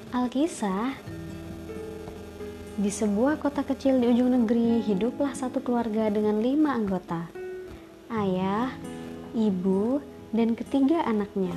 Alkisah, di sebuah kota kecil di ujung negeri, hiduplah satu keluarga dengan 5 anggota. Ayah, ibu, dan ketiga anaknya.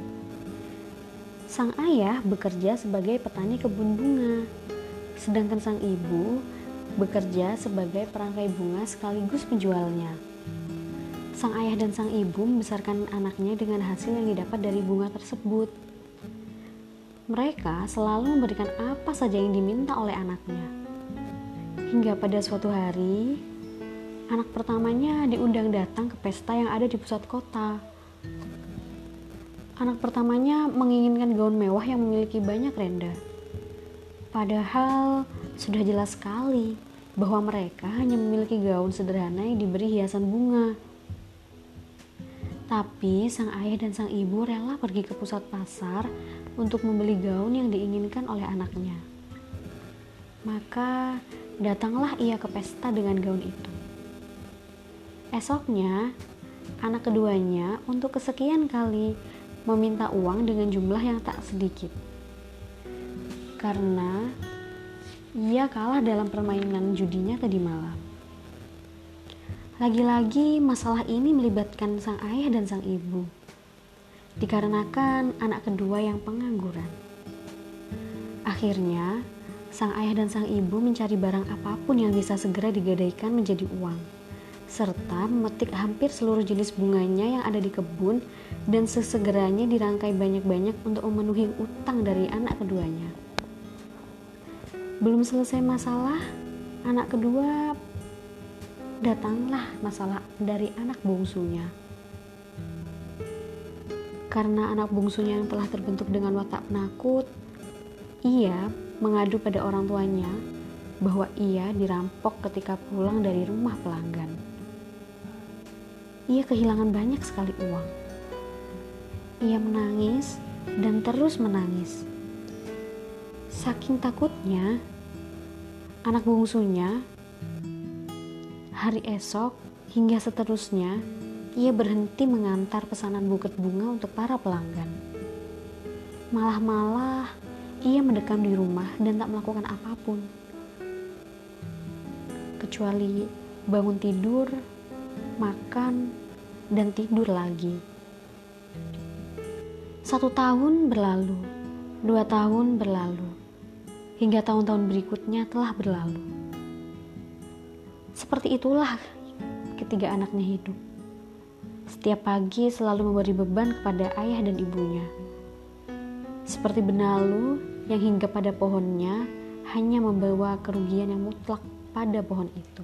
Sang ayah bekerja sebagai petani kebun bunga, sedangkan sang ibu bekerja sebagai perangkai bunga sekaligus penjualnya. Sang ayah dan sang ibu membesarkan anaknya dengan hasil yang didapat dari bunga tersebut. Mereka selalu memberikan apa saja yang diminta oleh anaknya. Hingga pada suatu hari, anak pertamanya diundang datang ke pesta yang ada di pusat kota. Anak pertamanya menginginkan gaun mewah yang memiliki banyak renda. Padahal sudah jelas sekali bahwa mereka hanya memiliki gaun sederhana yang diberi hiasan bunga. Tapi sang ayah dan sang ibu rela pergi ke pusat pasar untuk membeli gaun yang diinginkan oleh anaknya. Maka datanglah ia ke pesta dengan gaun itu. Esoknya, anak keduanya untuk kesekian kali meminta uang dengan jumlah yang tak sedikit. Karena ia kalah dalam permainan judinya tadi malam. Lagi-lagi masalah ini melibatkan sang ayah dan sang ibu. Dikarenakan anak kedua yang pengangguran. Akhirnya, sang ayah dan sang ibu mencari barang apapun yang bisa segera digadaikan menjadi uang, serta memetik hampir seluruh jenis bunganya yang ada di kebun dan sesegeranya dirangkai banyak-banyak untuk memenuhi utang dari anak keduanya. Belum selesai masalah, anak kedua datanglah masalah dari anak bungsunya. Karena anak bungsunya yang telah terbentuk dengan watak penakut, ia mengadu pada orang tuanya bahwa ia dirampok ketika pulang dari rumah pelanggan. Ia kehilangan banyak sekali uang. Ia menangis dan terus menangis. Saking takutnya, anak bungsunya hari esok hingga seterusnya ia berhenti mengantar pesanan buket bunga untuk para pelanggan. Malah ia mendekam di rumah dan tak melakukan apapun kecuali bangun tidur, makan, dan tidur lagi. 1 tahun berlalu, 2 tahun berlalu, hingga tahun-tahun berikutnya telah berlalu. Seperti itulah ketiga anaknya hidup. Setiap pagi selalu memberi beban kepada ayah dan ibunya. Seperti benalu yang hingga pada pohonnya hanya membawa kerugian yang mutlak pada pohon itu.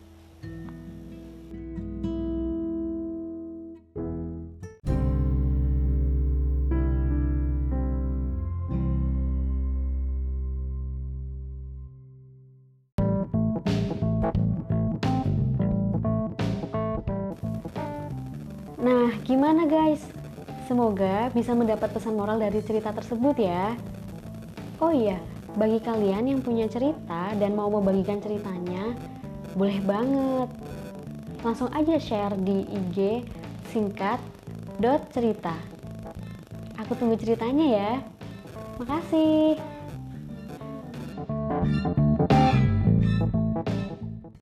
Nah, gimana guys? Semoga bisa mendapat pesan moral dari cerita tersebut ya. Oh iya, bagi kalian yang punya cerita dan mau membagikan ceritanya, boleh banget. Langsung aja share di IG singkat.cerita. Aku tunggu ceritanya ya. Makasih.